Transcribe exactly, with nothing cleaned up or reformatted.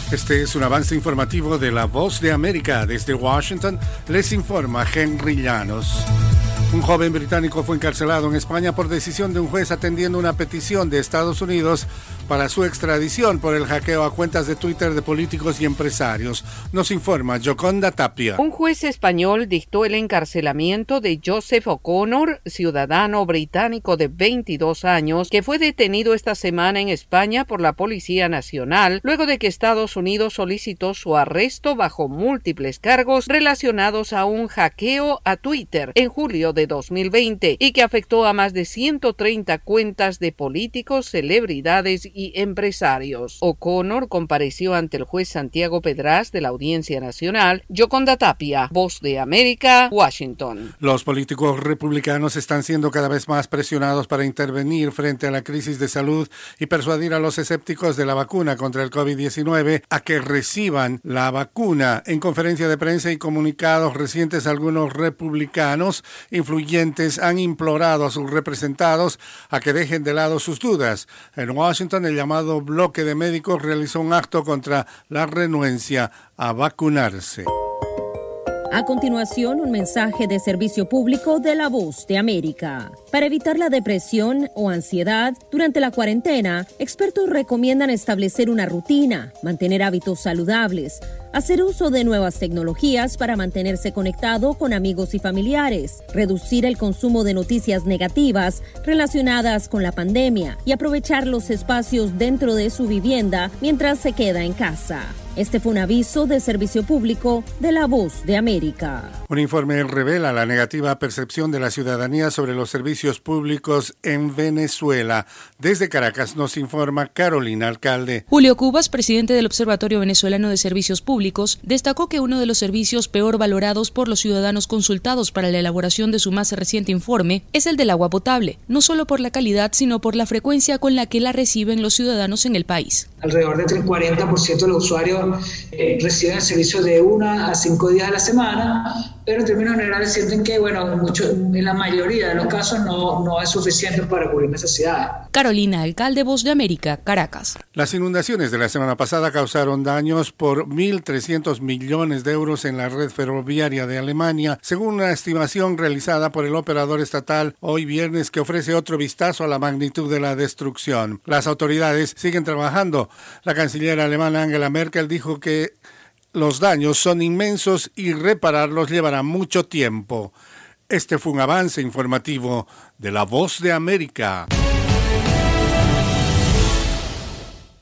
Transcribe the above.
Este es un avance informativo de La Voz de América. Desde Washington les informa Henry Llanos. Un joven británico fue encarcelado en España por decisión de un juez atendiendo una petición de Estados Unidos para su extradición por el hackeo a cuentas de Twitter de políticos y empresarios. Nos informa Yoconda Tapia. Un juez español dictó el encarcelamiento de Joseph O'Connor, ciudadano británico de veintidós años, que fue detenido esta semana en España por la Policía Nacional, luego de que Estados Unidos solicitó su arresto bajo múltiples cargos relacionados a un hackeo a Twitter en julio de dos mil veinte y que afectó a más de ciento treinta cuentas de políticos, celebridades y empresarios. O'Connor compareció ante el juez Santiago Pedraz de la Audiencia Nacional. Yoconda Tapia, Voz de América, Washington. Los políticos republicanos están siendo cada vez más presionados para intervenir frente a la crisis de salud y persuadir a los escépticos de la vacuna contra el COVID diecinueve a que reciban la vacuna. En conferencia de prensa y comunicados recientes, algunos republicanos influyentes han implorado a sus representados a que dejen de lado sus dudas. En Washington, el llamado bloque de médicos realizó un acto contra la renuencia a vacunarse. A continuación, un mensaje de servicio público de La Voz de América. Para evitar la depresión o ansiedad durante la cuarentena, expertos recomiendan establecer una rutina, mantener hábitos saludables, hacer uso de nuevas tecnologías para mantenerse conectado con amigos y familiares, reducir el consumo de noticias negativas relacionadas con la pandemia y aprovechar los espacios dentro de su vivienda mientras se queda en casa. Este fue un aviso de servicio público de La Voz de América. Un informe revela la negativa percepción de la ciudadanía sobre los servicios públicos en Venezuela. Desde Caracas nos informa Carolina Alcalde. Julio Cubas, presidente del Observatorio Venezolano de Servicios Públicos, destacó que uno de los servicios peor valorados por los ciudadanos consultados para la elaboración de su más reciente informe es el del agua potable, no solo por la calidad, sino por la frecuencia con la que la reciben los ciudadanos en el país. Alrededor del cuarenta por ciento de los usuarios eh, reciben el servicio de una a cinco días a la semana, pero en términos generales sienten que, bueno, mucho, en la mayoría de los casos no, no es suficiente para cubrir necesidades. Carolina Alcalde, Voz de América, Caracas. Las inundaciones de la semana pasada causaron daños por mil trescientos millones de euros en la red ferroviaria de Alemania, según una estimación realizada por el operador estatal hoy viernes, que ofrece otro vistazo a la magnitud de la destrucción. Las autoridades siguen trabajando. La canciller alemana Angela Merkel dijo que los daños son inmensos y repararlos llevará mucho tiempo. Este fue un avance informativo de La Voz de América.